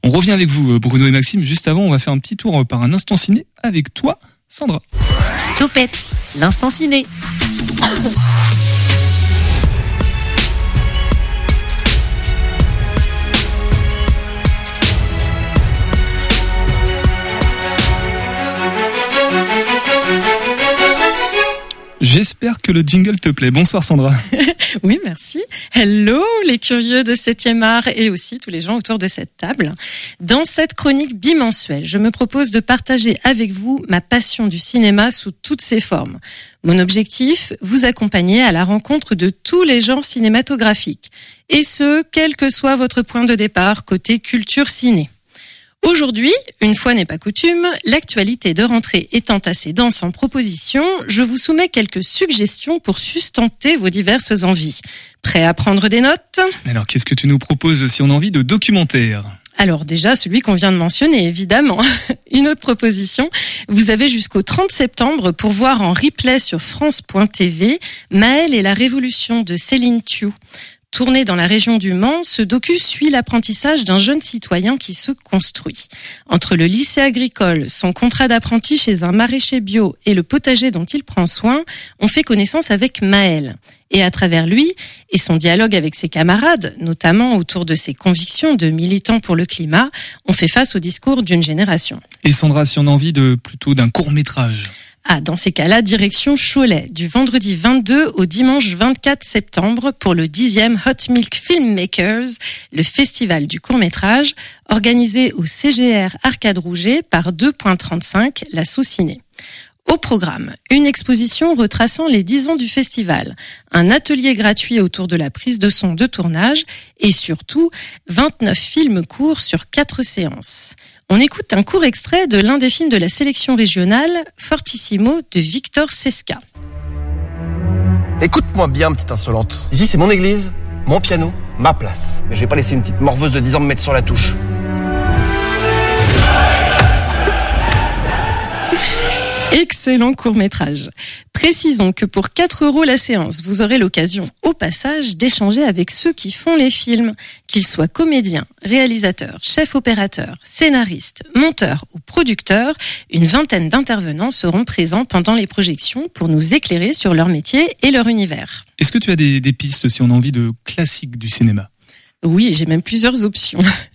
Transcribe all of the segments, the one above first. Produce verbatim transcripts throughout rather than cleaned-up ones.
On revient avec vous, Bruno et Maxime. Juste avant, on va faire un petit tour par un instant ciné avec toi, Sandra. Topette, l'instant ciné. J'espère que le jingle te plaît. Bonsoir Sandra. Oui, merci. Hello les curieux de septième art et aussi tous les gens autour de cette table. Dans cette chronique bimensuelle, je me propose de partager avec vous ma passion du cinéma sous toutes ses formes. Mon objectif, vous accompagner à la rencontre de tous les genres cinématographiques. Et ce, quel que soit votre point de départ côté culture ciné. Aujourd'hui, une fois n'est pas coutume, l'actualité de rentrée étant assez dense en propositions, je vous soumets quelques suggestions pour sustenter vos diverses envies. Prêt à prendre des notes ? Alors, qu'est-ce que tu nous proposes si on a envie de documentaire ? Alors déjà, celui qu'on vient de mentionner, évidemment. Une autre proposition, vous avez jusqu'au trente septembre pour voir en replay sur France point T V Maëlle et la révolution de Céline Thiou. Tourné dans la région du Mans, ce docu suit l'apprentissage d'un jeune citoyen qui se construit. Entre le lycée agricole, son contrat d'apprenti chez un maraîcher bio et le potager dont il prend soin, on fait connaissance avec Maëlle. Et à travers lui et son dialogue avec ses camarades, notamment autour de ses convictions de militant pour le climat, on fait face au discours d'une génération. Et Sandra, si on a envie de plutôt d'un court-métrage ? Ah, dans ces cas-là, direction Cholet, du vendredi vingt-deux au dimanche vingt-quatre septembre pour le dixième Hot Milk Filmmakers, le festival du court-métrage, organisé au C G R Arcade Rouget par deux point trente-cinq, la Sauciné. Au programme, une exposition retraçant les dix ans du festival, un atelier gratuit autour de la prise de son de tournage et surtout vingt-neuf films courts sur quatre séances. On écoute un court extrait de l'un des films de la sélection régionale, Fortissimo de Victor Sesca. Écoute-moi bien, petite insolente. Ici, c'est mon église, mon piano, ma place. Mais je vais pas laisser une petite morveuse de dix ans me mettre sur la touche. Excellent court-métrage. Précisons que pour quatre euros la séance, vous aurez l'occasion, au passage, d'échanger avec ceux qui font les films, qu'ils soient comédiens, réalisateurs, chefs opérateurs, scénaristes, monteurs ou producteurs. Une vingtaine d'intervenants seront présents pendant les projections pour nous éclairer sur leur métier et leur univers. Est-ce que tu as des, des pistes si on a envie de classiques du cinéma ? Oui, j'ai même plusieurs options.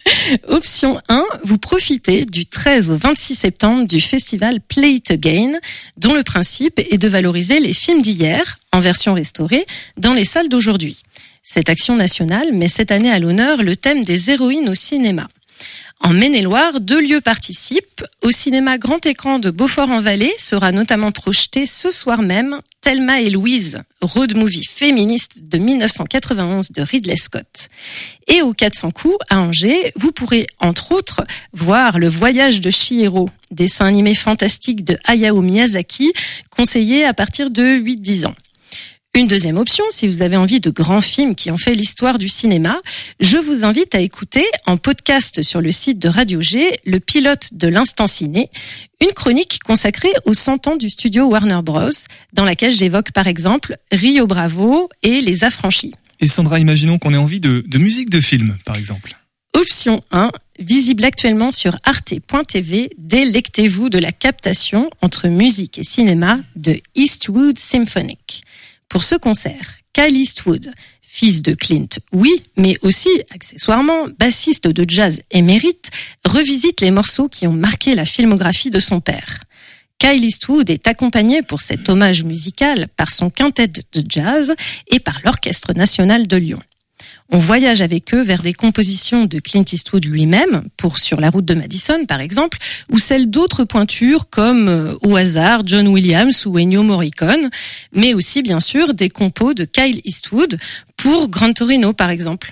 Option un, vous profitez du treize au vingt-six septembre du festival Play It Again, dont le principe est de valoriser les films d'hier, en version restaurée, dans les salles d'aujourd'hui. Cette action nationale met cette année à l'honneur le thème des héroïnes au cinéma. En Maine-et-Loire, deux lieux participent. Au cinéma grand écran de Beaufort-en-Vallée sera notamment projeté ce soir même Thelma et Louise, road movie féministe de dix-neuf cent quatre-vingt-onze de Ridley Scott. Et au quatre cents coups, à Angers, vous pourrez entre autres voir Le Voyage de Chihiro, dessin animé fantastique de Hayao Miyazaki, conseillé à partir de huit dix ans. Une deuxième option, si vous avez envie de grands films qui ont fait l'histoire du cinéma, je vous invite à écouter en podcast sur le site de Radio G le pilote de l'Instant Ciné, une chronique consacrée aux cent ans du studio Warner Bros, dans laquelle j'évoque par exemple Rio Bravo et Les Affranchis. Et Sandra, imaginons qu'on ait envie de, de musique de film, par exemple. Option un, visible actuellement sur arte point t v, délectez-vous de la captation entre musique et cinéma de Eastwood Symphonic. Pour ce concert, Kyle Eastwood, fils de Clint, oui, mais aussi, accessoirement, bassiste de jazz émérite, revisite les morceaux qui ont marqué la filmographie de son père. Kyle Eastwood est accompagné pour cet hommage musical par son quintet de jazz et par l'Orchestre national de Lyon. On voyage avec eux vers des compositions de Clint Eastwood lui-même, pour Sur la route de Madison par exemple, ou celles d'autres pointures comme euh, au hasard John Williams ou Ennio Morricone, mais aussi bien sûr des compos de Kyle Eastwood pour Gran Torino par exemple.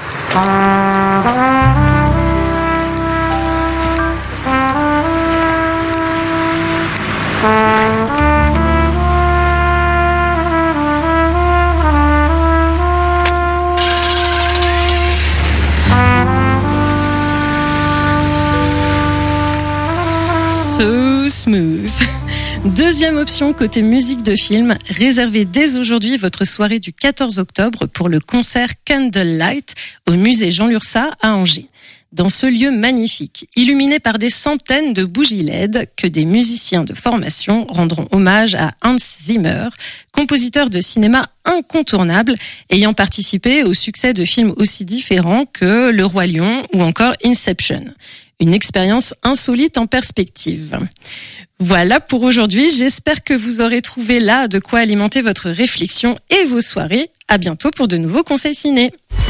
So smooth. Deuxième option côté musique de film, réservez dès aujourd'hui votre soirée du quatorze octobre pour le concert Candlelight au musée Jean Lurçat à Angers. dans ce lieu magnifique, illuminé par des centaines de bougies L E D que des musiciens de formation rendront hommage à Hans Zimmer, compositeur de cinéma incontournable, ayant participé au succès de films aussi différents que Le Roi Lion ou encore Inception. Une expérience insolite en perspective. Voilà pour aujourd'hui, j'espère que vous aurez trouvé là de quoi alimenter votre réflexion et vos soirées. À bientôt pour de nouveaux conseils ciné.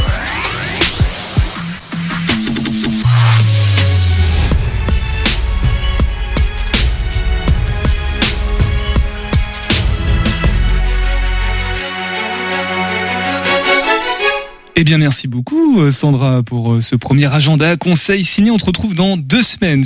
Eh bien, merci beaucoup, Sandra, pour ce premier agenda conseil ciné. On te retrouve dans deux semaines.